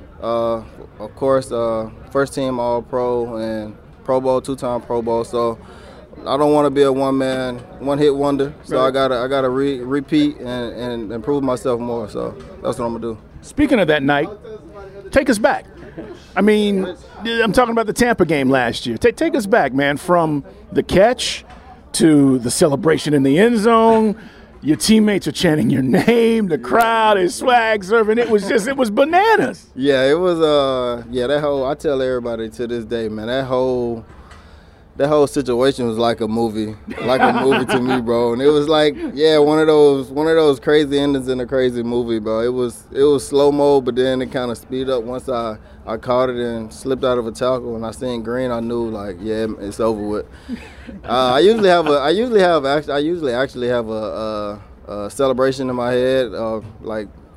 Speaker 10: Uh, of course, uh, first team All-Pro and Pro Bowl, two-time Pro Bowl. So I don't want to be a one-man, one-hit wonder. So right. I gotta, I gotta re- repeat and, and improve myself more. So that's what I'm gonna do.
Speaker 9: Speaking of that night, take us back. I mean, I'm talking about the Tampa game last year. Take take us back, man, from the catch to the celebration in the end zone. Your teammates are chanting your name. The crowd is swag serving. It was just, it was bananas.
Speaker 10: Yeah, it was. Uh, yeah, that whole. I tell everybody to this day, man. That whole, that whole situation was like a movie, like a movie to me, bro. And it was like, yeah, one of those, one of those crazy endings in a crazy movie, bro. It was, it was slow mo, but then it kind of speed up once I, I caught it and slipped out of a tackle. And I seen green, I knew like, yeah, it's over with. Uh, I usually have a, I usually have, actually, I usually actually have a, a, a celebration in my head, uh, like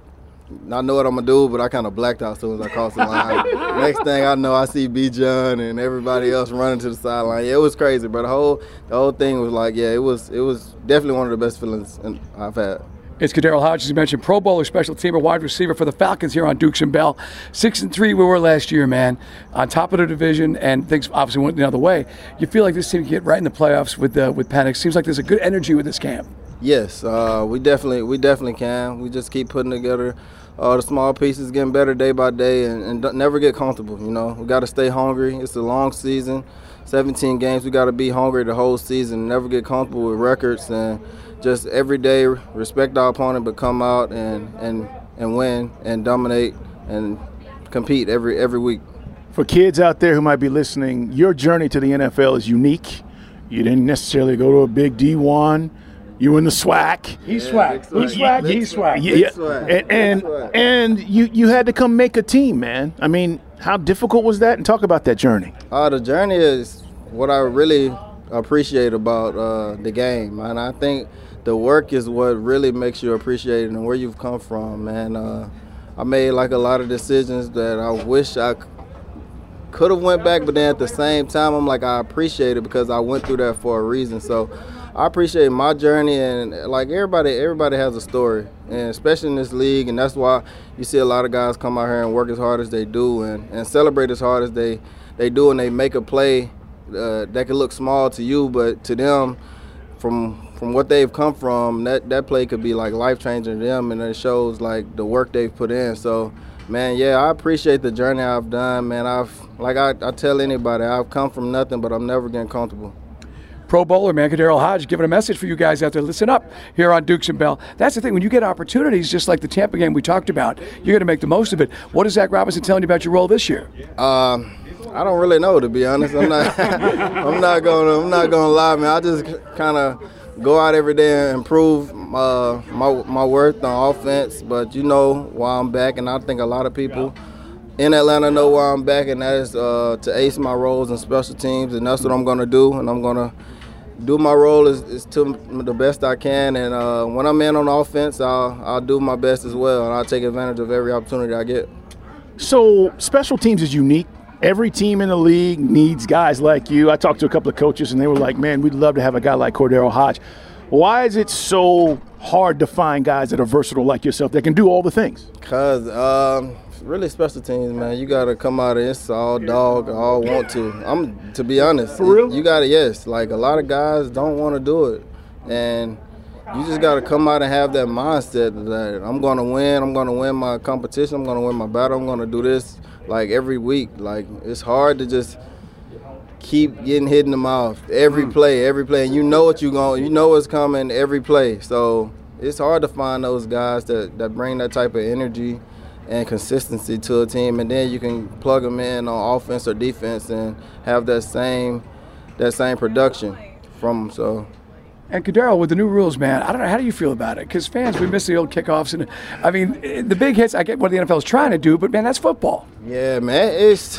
Speaker 10: I know what I'm gonna do, but I kind of blacked out as soon as I crossed the line. Next thing I know, I see B. John and everybody else running to the sideline. Yeah, it was crazy, but the whole the whole thing was like, yeah, it was it was definitely one of the best feelings I've had.
Speaker 6: It's KhaDarel Hodge, as you mentioned, Pro Bowler, special teamer, wide receiver for the Falcons here on Dukes and Bell. Six and three we were last year, man. On top of the division, and things obviously went the other way. You feel like this team can get right in the playoffs with uh, with Penix. Seems like there's a good energy with this camp.
Speaker 10: Yes, uh, we definitely we definitely can. We just keep putting together uh, the small pieces, getting better day by day, and, and don't, never get comfortable. You know, we got to stay hungry. It's a long season, seventeen games. We got to be hungry the whole season. Never get comfortable with records, and just every day respect our opponent, but come out and and and win and dominate and compete every every week.
Speaker 9: For kids out there who might be listening, your journey to the N F L is unique. You didn't necessarily go to a big D one. You were in the SWAC.
Speaker 6: He's yeah, swag. He's swag. He's swag.
Speaker 9: Yeah, yeah. And and, and you, you had to come make a team, man. I mean, how difficult was that? And talk about that journey.
Speaker 10: Uh, the journey is what I really appreciate about uh, the game, and I think the work is what really makes you appreciate it and where you've come from, man. Uh, I made like a lot of decisions that I wish I could have went back, but then at the same time, I'm like, I appreciate it because I went through that for a reason. So I appreciate my journey, and like everybody, everybody has a story, and especially in this league, and that's why you see a lot of guys come out here and work as hard as they do, and, and celebrate as hard as they, they do, and they make a play uh, that could look small to you, but to them, from from what they've come from, that, that play could be like life-changing to them, and it shows like the work they've put in. So, man, yeah, I appreciate the journey I've done, man. I've like I, I tell anybody, I've come from nothing, but I'm never getting comfortable.
Speaker 6: Pro Bowler, man, KhaDarel Hodge, giving a message for you guys out there. Listen up here on Dukes and Bell. That's the thing. When you get opportunities, just like the Tampa game we talked about, you're going to make the most of it. What is Zach Robinson telling you about your role this year?
Speaker 10: Um, I don't really know, to be honest. I'm not. I'm not gonna. I'm not gonna lie, man. I just kind of go out every day and improve uh, my my worth on offense. But you know why I'm back, and I think a lot of people in Atlanta know why I'm back, and that is uh, to ace my roles in special teams, and that's what I'm gonna do. And I'm gonna do my role is, is to the best I can, and uh, when I'm in on offense, I'll I'll do my best as well, and I'll take advantage of every opportunity I get.
Speaker 9: So special teams is unique. Every team in the league needs guys like you. I talked to a couple of coaches, and they were like, man, we'd love to have a guy like KhaDarel Hodge. Why is it so hard to find guys that are versatile like yourself that can do all the things?
Speaker 10: Because um, really special teams, man, you got to come out and it's all dog, all want to. I'm To be honest.
Speaker 9: For real?
Speaker 10: You got to, yes. Like, a lot of guys don't want to do it. And you just got to come out and have that mindset that I'm going to win. I'm going to win my competition. I'm going to win my battle. I'm going to do this, like, every week. Like, it's hard to just keep getting hit in the mouth every play, every play. And you know what you're going, you know what's coming every play. So it's hard to find those guys that, that bring that type of energy and consistency to a team, and then you can plug them in on offense or defense and have that same that same production from them. So.
Speaker 6: And KhaDarel, with the new rules, man, I don't know, how do you feel about it? Because fans, we miss the old kickoffs. And I mean, the big hits, I get what the N F L is trying to do, but, man, that's football.
Speaker 10: Yeah, man, it's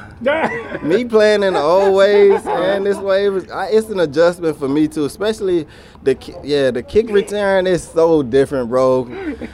Speaker 10: me playing in the old ways and this way, it was, it's an adjustment for me, too, especially the, yeah, the kick return is so different, bro.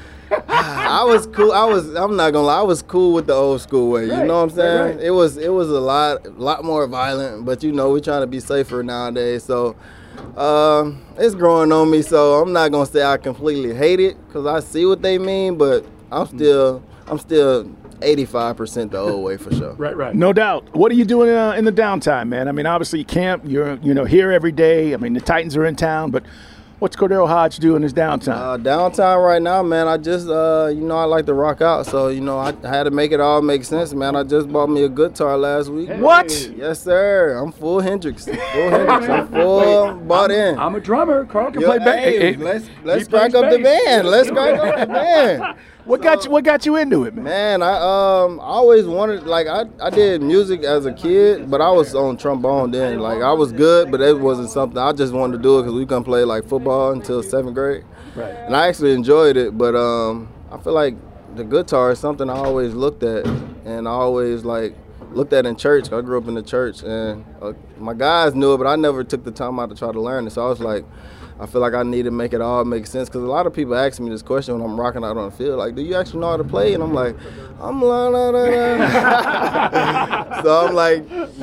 Speaker 10: I was cool. I was. I'm not gonna lie. I was cool with the old school way. You right, know what I'm saying? Right, right. It was. It was a lot, lot more violent. But you know, we're trying to be safer nowadays. So um, it's growing on me. So I'm not gonna say I completely hate it because I see what they mean. But I'm still. I'm still eighty-five percent the old way for sure.
Speaker 9: Right, right. No doubt. What are you doing uh, in the downtime, man? I mean, obviously you camp. You're, you know, here every day. I mean, the Titans are in town, but. What's KhaDarel Hodge doing in his downtime?
Speaker 10: Uh, downtime right now, man, I just, uh, you know, I like to rock out. So, you know, I, I had to make it all make sense, man. I just bought me a guitar last week.
Speaker 9: Hey. What?
Speaker 10: Yes, sir. I'm full Hendrix. Full Hendrix. I'm full bought in.
Speaker 6: I'm a drummer. Carl can
Speaker 10: Yo,
Speaker 6: play bass.
Speaker 10: Hey, hey, let's let's crank up bass. the band. Let's crank up the band.
Speaker 9: What got you? What got you into it, man?
Speaker 10: Man, I um I always wanted, like, I, I did music as a kid, but I was on trombone then. Like, I was good, but it wasn't something I just wanted to do it because we couldn't play like football until seventh grade.
Speaker 9: Right.
Speaker 10: And I actually enjoyed it, but um I feel like the guitar is something I always looked at, and I always like looked at in church. I grew up in the church, and uh, my guys knew it, but I never took the time out to try to learn it. So I was like, I feel like I need to make it all make sense, because a lot of people ask me this question when I'm rocking out on the field, like, do you actually know how to play? And I'm like, I'm la la la la. So I'm like,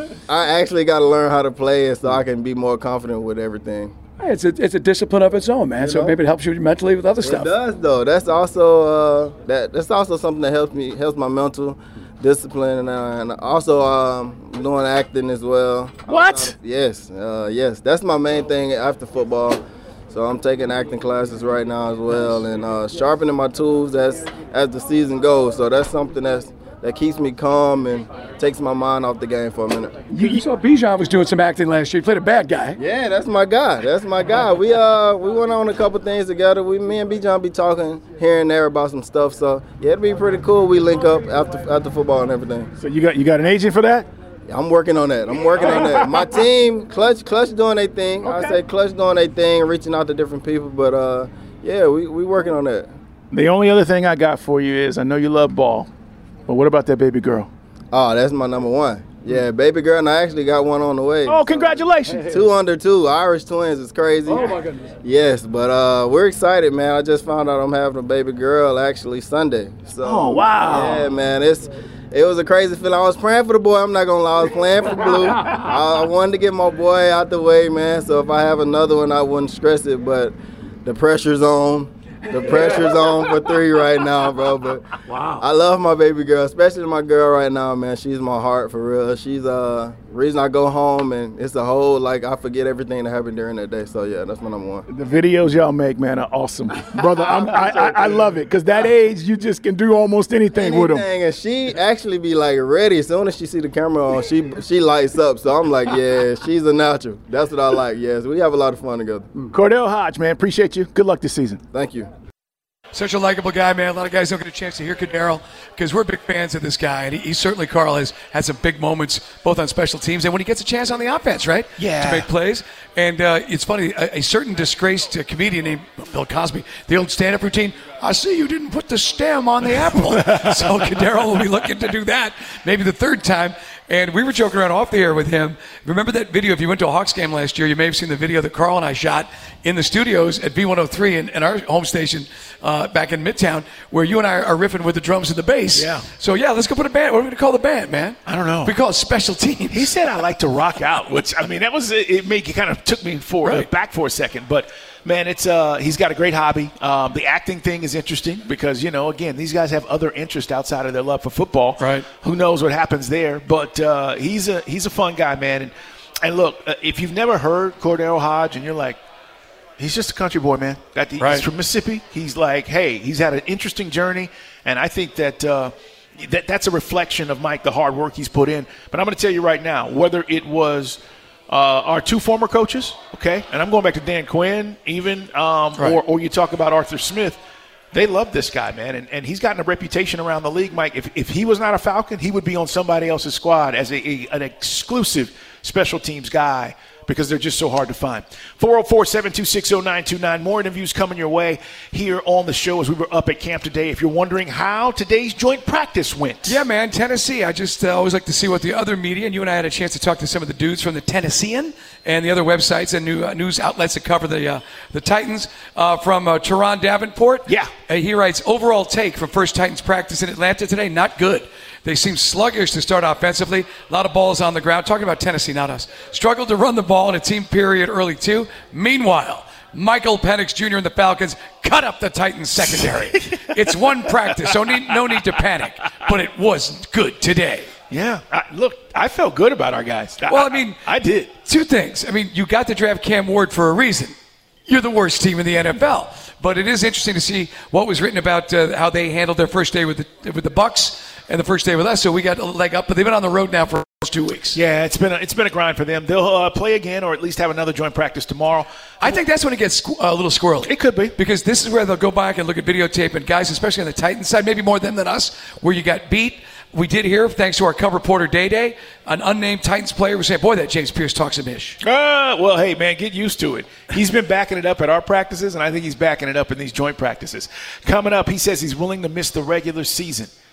Speaker 10: I actually got to learn how to play, and so I can be more confident with everything.
Speaker 6: It's a, it's a discipline of its own, man. You so know? Maybe it helps you mentally with other
Speaker 10: it
Speaker 6: stuff.
Speaker 10: It does, though. That's also uh, that. That's also something that helps me, helps my mental discipline, and, uh, and also um, doing acting as well.
Speaker 9: What?
Speaker 10: Uh, yes, uh, yes. That's my main thing after football. So I'm taking acting classes right now as well, and uh, sharpening my tools as as the season goes. So that's something that's that keeps me calm and takes my mind off the game for a minute.
Speaker 6: You, you saw Bijan was doing some acting last year. He played a bad guy.
Speaker 10: Yeah, that's my guy. That's my guy. We uh we went on a couple things together. We me and Bijan be talking here and there about some stuff. So yeah, it'd be pretty cool. We link up after after football and everything.
Speaker 9: So you got you got an agent for that?
Speaker 10: I'm working on that. I'm working on that. My team, Clutch, Clutch doing their thing. Okay. I say Clutch doing their thing, reaching out to different people. But, uh, yeah, we we working on that.
Speaker 9: The only other thing I got for you is I know you love ball, but what about that baby girl?
Speaker 10: Oh, that's my number one. Yeah, baby girl, and I actually got one on the way.
Speaker 9: Oh, congratulations.
Speaker 10: Two under two. Irish twins is crazy.
Speaker 6: Oh, my goodness.
Speaker 10: Yes, but uh, we're excited, man. I just found out I'm having a baby girl actually Sunday. So,
Speaker 9: oh, wow.
Speaker 10: Yeah, man, it's – it was a crazy feeling. I was praying for the boy. I'm not going to lie. I was playing for Blue. I, I wanted to get my boy out the way, man. So if I have another one, I wouldn't stress it. But the pressure's on. The pressure's on for three right now, bro. But
Speaker 9: wow.
Speaker 10: I love my baby girl, especially my girl right now, man. She's my heart for real. She's uh reason I go home, and it's a whole, like, I forget everything that happened during that day. So, yeah, that's my number one.
Speaker 9: The videos y'all make, man, are awesome. Brother, I'm, I, I, I love it, because that age, you just can do almost anything, anything with them.
Speaker 10: And she actually be, like, ready. As soon as she see the camera on, she she lights up. So I'm like, yeah, she's a natural. That's what I like, yes. We have a lot of fun together.
Speaker 9: Cordell Hodge, man, appreciate you. Good luck this season.
Speaker 10: Thank you.
Speaker 6: Such a likable guy, man. A lot of guys don't get a chance to hear Cordarrelle because we're big fans of this guy. And he, he certainly, Carl, has had some big moments both on special teams and when he gets a chance on the offense, right?
Speaker 5: Yeah.
Speaker 6: To make plays. And uh, it's funny, a, a certain disgraced uh, comedian named Bill Cosby, the old stand-up routine, I see you didn't put the stem on the apple. So Cordarrelle will be looking to do that maybe the third time. And we were joking around off the air with him. Remember that video? If you went to a Hawks game last year, you may have seen the video that Carl and I shot in the studios at B one oh three in, in our home station uh, back in Midtown, where you and I are riffing with the drums and the bass.
Speaker 5: Yeah.
Speaker 6: So, yeah, let's go put a band. What are we going to call the band, man?
Speaker 5: I don't know.
Speaker 6: We call it Special Teams.
Speaker 5: He said I like to rock out, which, I mean, that was, it made, it kind of took me for,
Speaker 6: right.
Speaker 5: back for a second. But, man, it's uh, he's got a great hobby. Um, the acting thing is interesting because, you know, again, these guys have other interests outside of their love for football.
Speaker 6: Right.
Speaker 5: Who knows what happens there? But uh, he's a he's a fun guy, man. And, and look, uh, if you've never heard Cordell Hodge and you're like, he's just a country boy, man. Got the,
Speaker 6: right.
Speaker 5: He's from Mississippi. He's like, hey, he's had an interesting journey. And I think that, uh, that that's a reflection of Mike, the hard work he's put in. But I'm going to tell you right now, whether it was – Uh, our two former coaches, okay, and I'm going back to Dan Quinn even, um,
Speaker 6: right.
Speaker 5: or, or you talk about Arthur Smith, they love this guy, man, and, and he's gotten a reputation around the league, Mike. If, if he was not a Falcon, he would be on somebody else's squad as a, a an exclusive special teams guy because they're just so hard to find. four oh four, seven two six, oh nine two nine. More interviews coming your way here on the show as we were up at camp today. If you're wondering how today's joint practice went.
Speaker 6: Yeah, man, Tennessee. I just uh, always like to see what the other media, and you and I had a chance to talk to some of the dudes from the Tennessean and the other websites and new, uh, news outlets that cover the uh, the Titans. Uh, from uh, Teron Davenport.
Speaker 5: Yeah.
Speaker 6: Uh, he writes, overall take from first Titans practice in Atlanta today, not good. They seem sluggish to start offensively. A lot of balls on the ground. Talking about Tennessee, not us. Struggled to run the ball in a team period early, too. Meanwhile, Michael Penix Junior and the Falcons cut up the Titans secondary. It's one practice, so need, no need to panic. But it wasn't good today.
Speaker 5: Yeah. I, look, I felt good about our guys.
Speaker 6: Well, I mean,
Speaker 5: I, I did.
Speaker 6: Two things. I mean, you got to draft Cam Ward for a reason. You're the worst team in the N F L. But it is interesting to see what was written about uh, how they handled their first day with the with the Bucs and the first day with us. So we got a leg up, but they've been on the road now for two weeks.
Speaker 5: Yeah, it's been a, it's been a grind for them. They'll uh, play again, or at least have another joint practice tomorrow.
Speaker 6: I think that's when it gets squ- a little squirrely.
Speaker 5: It could be,
Speaker 6: because this is where they'll go back and look at videotape, and guys, especially on the Titans side, maybe more them than us, where you got beat. We did hear, thanks to our cover reporter Day Day, an unnamed Titans player was saying, boy, that James Pierce talks some ish.
Speaker 5: Uh, well, hey, man, get used to it. He's been backing it up at our practices, and I think he's backing it up in these joint practices. Coming up, he says he's willing to miss the regular season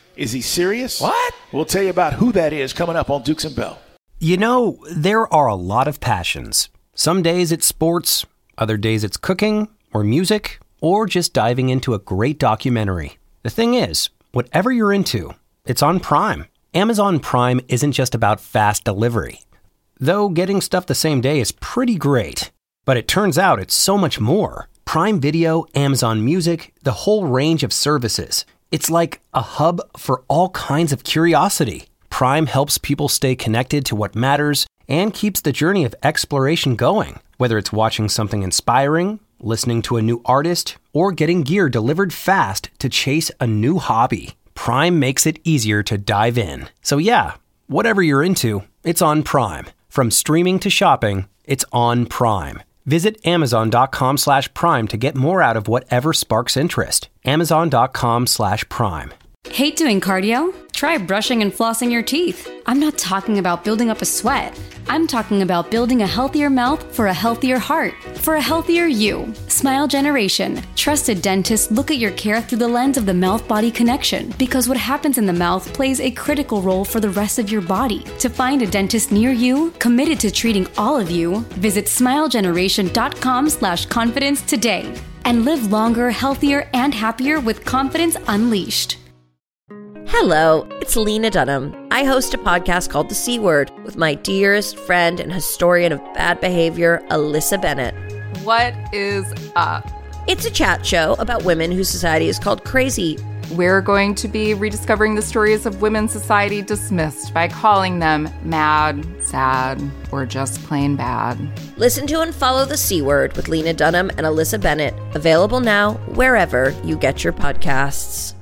Speaker 5: Is he serious?
Speaker 6: What?
Speaker 5: We'll tell you about who that is coming up on Dukes and Bell.
Speaker 1: You know, there are a lot of passions. Some days it's sports, other days it's cooking or music, or just diving into a great documentary. The thing is, whatever you're into, it's on Prime. Amazon Prime isn't just about fast delivery. Though getting stuff the same day is pretty great. But it turns out it's so much more. Prime Video, Amazon Music, the whole range of services. It's like a hub for all kinds of curiosity. Prime helps people stay connected to what matters and keeps the journey of exploration going. Whether it's watching something inspiring, listening to a new artist, or getting gear delivered fast to chase a new hobby, Prime makes it easier to dive in. So yeah, whatever you're into, it's on Prime. From streaming to shopping, it's on Prime. Visit amazon.com slash prime to get more out of whatever sparks interest. Amazon.com slash prime.
Speaker 2: Hate doing cardio? Try brushing and flossing your teeth. I'm not talking about building up a sweat. I'm talking about building a healthier mouth for a healthier heart, for a healthier you. Smile Generation. Trusted dentists look at your care through the lens of the mouth-body connection, because what happens in the mouth plays a critical role for the rest of your body. To find a dentist near you, committed to treating all of you, visit smilegeneration.com slash confidence today and live longer, healthier, and happier with confidence unleashed.
Speaker 3: Hello, it's Lena Dunham. I host a podcast called The C Word with my dearest friend and historian of bad behavior, Alyssa Bennett.
Speaker 4: What is up?
Speaker 3: It's a chat show about women whose society is called crazy.
Speaker 4: We're going to be rediscovering the stories of women society dismissed by calling them mad, sad, or just plain bad.
Speaker 3: Listen to and follow The C Word with Lena Dunham and Alyssa Bennett. Available now wherever you get your podcasts.